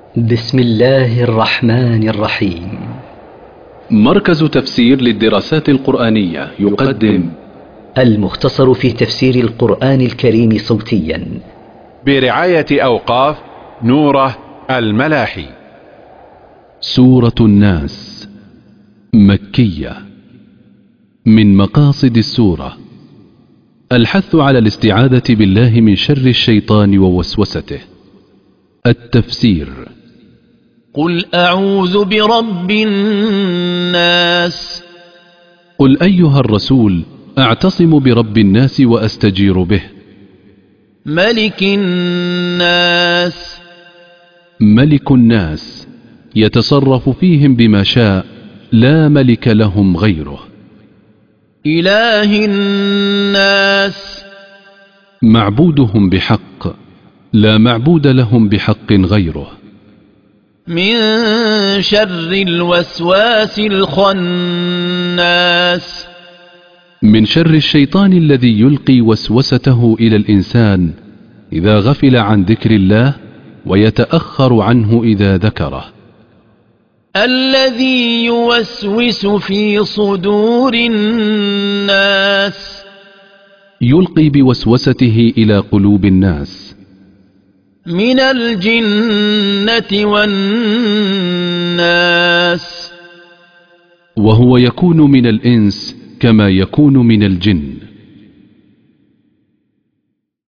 بسم الله الرحمن الرحيم. مركز تفسير للدراسات القرآنية يقدم المختصر في تفسير القرآن الكريم صوتيا برعاية أوقاف نوره الملاحي. سورة الناس مكية. من مقاصد السورة الحث على الاستعاذة بالله من شر الشيطان ووسوسته. التفسير: قل أعوذ برب الناس. قل أيها الرسول أعتصم برب الناس وأستجير به. ملك الناس. ملك الناس يتصرف فيهم بما شاء، لا ملك لهم غيره. إله الناس. معبودهم بحق، لا معبود لهم بحق غيره. من شر الوسواس الخناس. من شر الشيطان الذي يلقي وسوسته إلى الإنسان إذا غفل عن ذكر الله ويتأخر عنه إذا ذكره. الذي يوسوس في صدور الناس. يلقي بوسوسته إلى قلوب الناس. من الجنة والناس. وهو يكون من الإنس كما يكون من الجن.